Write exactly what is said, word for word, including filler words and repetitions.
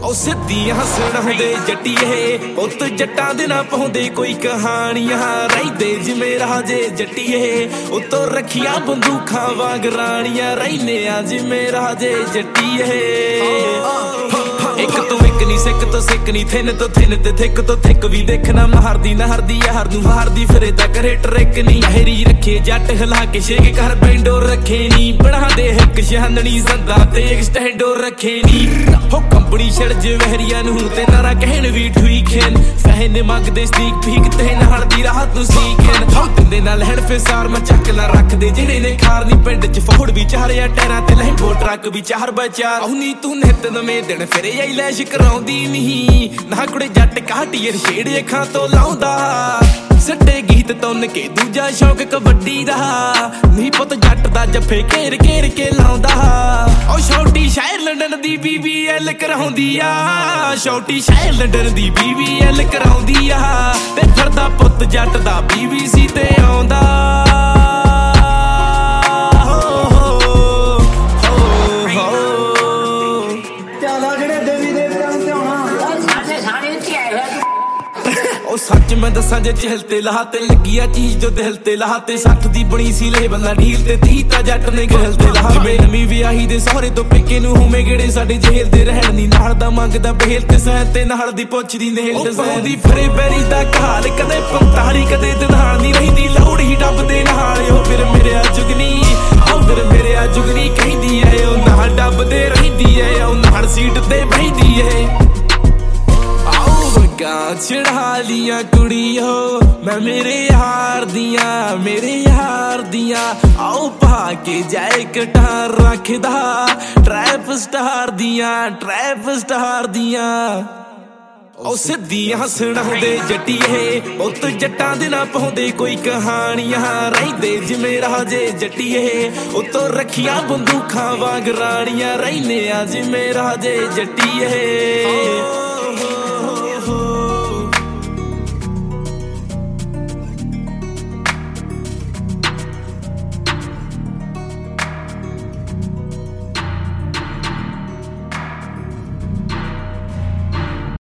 ਉਹ ਸਿੱਧੀਆਂ ਸੁਣਾਉਂਦੇ ਜੱਟੀਏ ਪੁੱਤ ਜੱਟਾਂ ਦੇ ਨਾ ਪਾਉਂਦੇ ਕੋਈ ਕਹਾਣੀਆਂ ਰਹਿੰਦੇ ਜਿਵੇਂ ਰਾਜੇ ਜੱਟੀਏ ਉੱਤੋਂ ਰੱਖੀਆਂ ਬੰਦੂਕਾਂ ਵਾਂਗ ਰਾਣੀਆਂ ਰਹਿੰਦੇ ਆ ਜਿਵੇਂ ਰਾਜੇ ਜੱਟੀਏ ਇੱਕ ਤੋਂ ਇੱਕ ਨੀ ਸਿੱਕ ਤੋਂ ਸਿੱਕ ਨੀ ਥਿੰਨ ਤੋਂ ਥਿੰਨ ਤੇ ਥਿੱਕ ਤੋਂ ਥਿੱਕ ਵੀ ਦੇਖਣਾ ਮਾਰਦੀ ਨਾ ਹਰਦੀ ਯਾਰ ਨੂੰ ਹਾਰਦੀ ਫਿਰੇ ਤਾਂ ਕਰੇ ਟਰੈਕ ਨੀ ਹੈਰੀ ਰੱਖੇ ਜੱਟ ਹਿਲਾ ਕੇ ਸ਼ੇਕ ਕਰ ਬੈਂਡੋ ਰੱਖੇ ਨੀ ਬਣਾ ਦੇ ਇੱਕ ਸ਼ਹਾਨਣੀ ਸੰਦਾ ਤੇ ਇੱਕ ਸਟੈਂਡੋ ਰੱਖੇ ਨੀ ਹੋ ਕੰਪਨੀ ਛੜ ਜਵਹਰੀਆਂ ਨੂੰ ਤੇ ਨਾਰਾ ਕਹਿਣ ਵੀ ਠੀਕਨ ਫਹਿਨ ਮੰਗਦੇ ਸਟੀਕ ਪੀਕ ਤੇ ਨਾਲ ਦੀ ਰਾਤ ਨੂੰ ਸੀਕਨ ਹੋ ਦਿੰਦੇ ਨਾਲ ਹੈਡ ਫੇਸਾਰ ਮੈਂ ਚੱਕ ਲਾ ਰੱਖਦੇ ਜਿਹੜੇ ਨੇ ਖਾਰਨੀ ਪਿੰਡ ਚ ਫੋੜ ਵੀ ਚਾਰਿਆ ਟੈਰਾਂ ਤੇ ਲੈਂਬੋ ਟਰੱਕ ਵੀ ਚਾਰ ਬਚਾ ਆਉਣੀ ਤੂੰ ਨਿੱਤ ਨਵੇਂ ਦਿਨ ਫਿਰੇ ਆਈ ਲੈਸ਼ ਕਰਾਉਂਦੀ ਨਹੀਂ ਨਾ ਕੁੜੇ ਜੱਟ ਕਾਟੀਰ ਛੇੜ ਅੱਖਾਂ ਤੋਂ ਲਾਉਂਦਾ ਸੱਟੇ ਗੀਤ ਤੁੰਨ ਕੇ ਦੂਜਾ ਸ਼ੌਕ ਕਬੱਡੀ ਦਾ ਨਹੀਂ ਪੁੱਤ ਜੱਟ ਦਾ ਜੱਫੇ ਘੇਰ ਘੇਰ ਕੇ ਲਾਉਂਦਾ ਉਹ ਛੋਟੀ ਸ਼ਹਿਰ ਲੰਡਨ ਦੀ ਬੀ ਬੀ ਐਲ ਕਰਾਉਂਦੀ ਆ ਛੋਟੀ ਸ਼ਹਿਰ ਲੰਡਨ ਦੀ ਬੀ ਬੀ ਐਲ ਕਰਾਉਂਦੀ ਆ ਤੇ ਫਿਰਦਾ ਪੁੱਤ ਜੱਟ ਦਾ ਬੀ ਬੀ ਸੀ ਤੇ ਆਉਂਦਾ सच मैं दसा जे चहल ते लाह ते लगी आ चीज जो दिल ते लाह ते सठ दी बनी सी ले बंदा ढील ते तीता जट ने गहल ते लाह वे नवी विआही दे सहुरे तो पेके नु होवे गेड़े साडे जेल दे रहण नी नाल दा मंगदा बेल ते सह ते नाल दी पुछदी नेल ते सह दी फरे बैरी दा काल कदे पंताली कदे दिनाल नी रहिंदी लौड़ ही डब दे नाल ओ फिर मेरे आ जुगनी ओ फिर मेरे आ जुगनी कहंदी ऐ ओ नाल डब दे रहिंदी ऐ ओ नाल सीट ते बहिंदी ऐ चढ़ा लिया कुड़ियो मैं मेरे यार दिया मेरे यार दिया आओ पा के जाए कटार रखदा ट्रैप स्टार दिया ट्रैप स्टार दिया ਉਹ ਸਿੱਧੀਆਂ ਸੁਣਾਉਂਦੇ ਜੱਟੀਏ ਪੁੱਤ ਜੱਟਾਂ ਦੇ ਨਾ ਪਾਉਂਦੇ ਕੋਈ ਕਹਾਣੀਆਂ ਰਹਿੰਦੇ ਜਿਵੇਂ ਰਾਜੇ ਜੱਟੀਏ ਉੱਤੋਂ ਰੱਖੀਆਂ ਬੰਦੂਕਾਂ ਵਾਂਗ ਰਾਣੀਆਂ ਰਹਿੰਦੇ ਆ ਜਿਵੇਂ ਰਾਜੇ ਜੱਟੀਏ।